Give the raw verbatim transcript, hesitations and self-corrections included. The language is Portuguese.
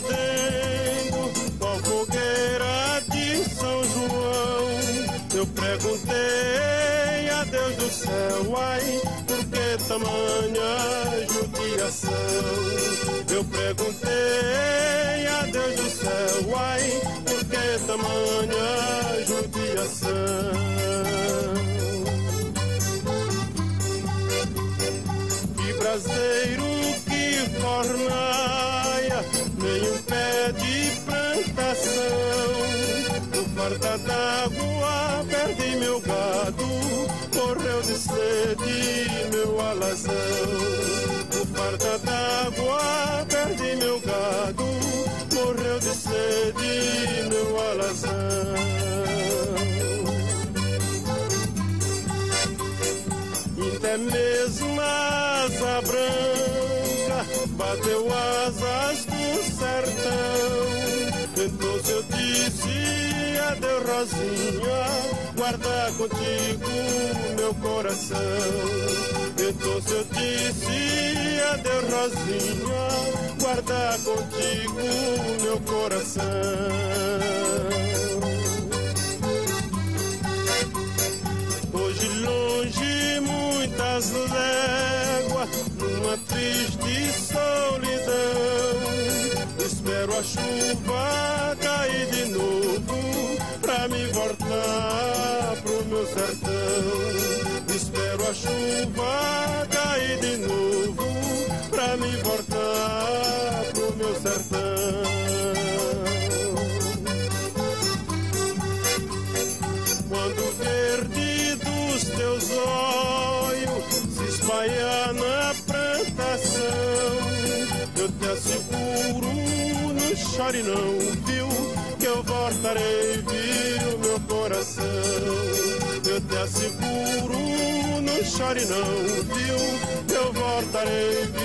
ardendo com a fogueira de São João. Eu perguntei a Deus do céu, ai, por que tamanha judiação? Eu perguntei a Deus do céu, ai, por que tamanha judiação? Que braseiro, que fornaia, nem um pé de plantação. No farda d'água perdi meu gado, morreu de sede meu alazão. No farda d'água perdi meu gado, morreu de sede meu alazão. Até mesmo a asa branca bateu asas do sertão. Então se eu disse adeus Rosinha, guarda contigo meu coração. Então se eu disse adeus Rosinha, guarda contigo meu coração. Hoje longe muitas léguas, numa triste solidão, espero a chuva cair de novo pra me voltar pro meu sertão. Espero a chuva cair de novo pra me voltar pro meu sertão. Quando verde dos teus olhos se espalha na plantação, eu te asseguro, não chore não, viu, que eu voltarei, viu, meu coração. Eu te asseguro, não chore não, viu, que eu voltarei, viu.